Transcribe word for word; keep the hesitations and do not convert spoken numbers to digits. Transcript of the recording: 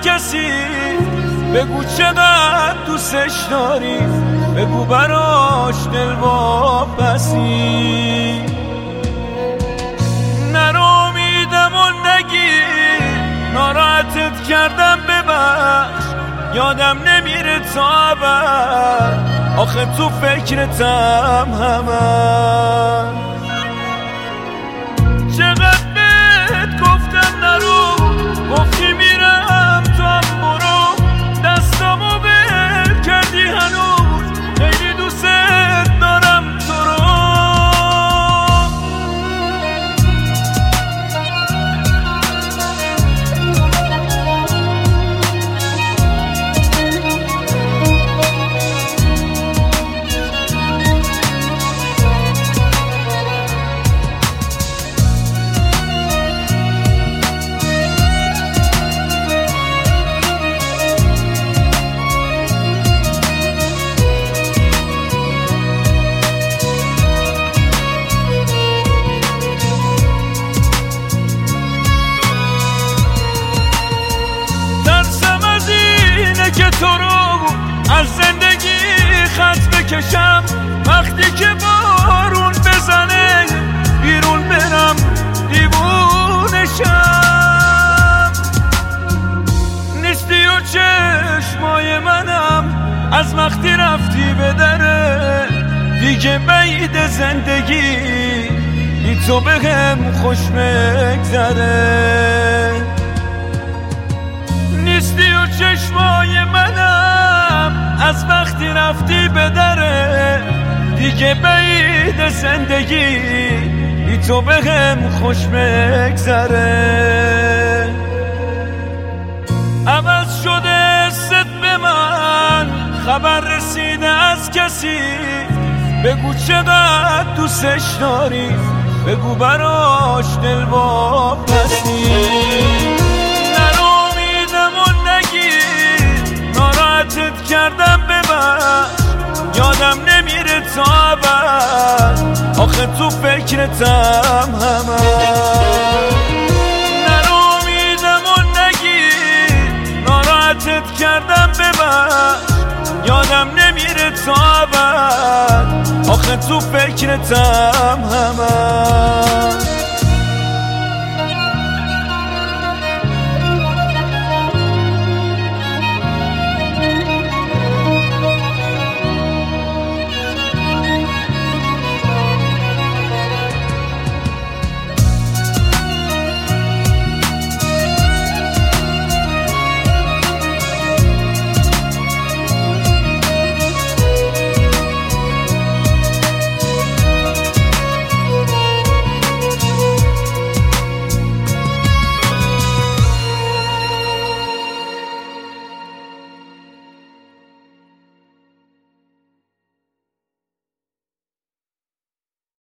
کسی، بگو چقدر دوستش داری، بگو براش دل واپسی. ناامیدم و نگیر، ناراحتت کردم ببخش، یادم نمیره تا ابد، آخه تو فکرتم همه. چقدر بهت گفتم نرو، گفتی میرم تو هم برو، دستامو بل کردی هنوز، خیلی دوست دارم تو رو. که تو رو از زندگی خط بکشم، وقتی که بارون بزنه بیرون برم دیوونشم. نیستی و چشمای منم از وقتی رفتی به دره، دیگه بعید زندگی بی تو بهم خوش بگذره. نیستی و چشمای منم از وقتی رفتی به دره، دیگه بعید زندگی بی تو بهم خوش بگذره. عوض شده ست به من، خبر رسیده از کسی، بگو چقدر دوستش داری، بگو براش دل واپسی. ناراحتت کردم ببخش، یادم نمیره تا ابد، آخه تو فکرتم همه. ناامیدم و نگیر، ناراحتت کردم ببخش، یادم نمیره تا ابد، آخه تو فکرتم همه.